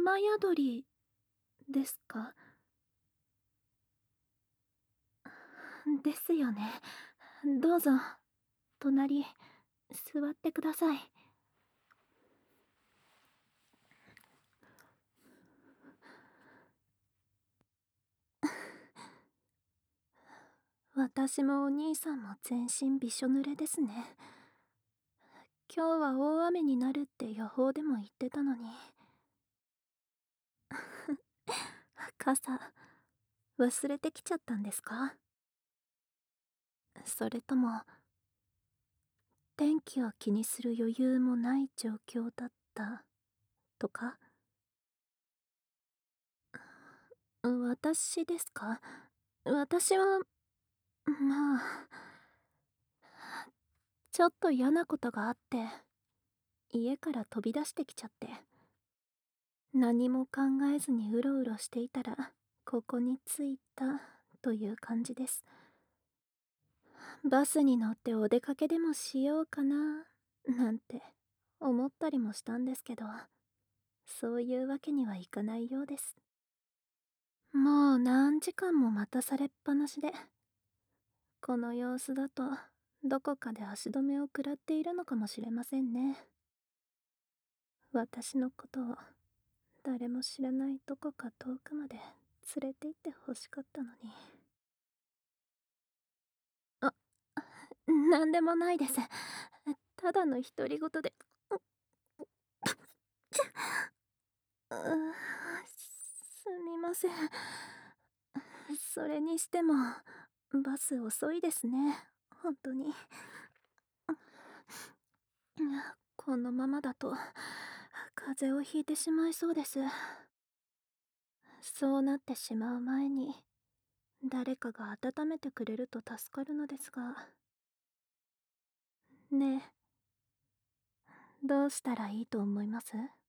雨宿りですか？ですよね。どうぞ、隣、座ってください。私もお兄さんも全身びしょ濡れですね。今日は大雨になるって予報でも言ってたのに。傘、忘れてきちゃったんですか？それとも、天気を気にする余裕もない状況だったとか？私ですか？私は、まあ、ちょっと嫌なことがあって、家から飛び出してきちゃって、何も考えずにうろうろしていたら、ここに着いたという感じです。バスに乗ってお出かけでもしようかな、なんて思ったりもしたんですけど、そういうわけにはいかないようです。もう何時間も待たされっぱなしで、この様子だと、どこかで足止めを食らっているのかもしれませんね。私のことを、誰も知らないどこか遠くまで連れて行ってほしかったのに。あ、なんでもないです。ただの独り言で。ううすみません。それにしても、バス遅いですね。本当に。このままだと、風邪をひいてしまいそうです。そうなってしまう前に、誰かが温めてくれると助かるのですが。ねえ、どうしたらいいと思います？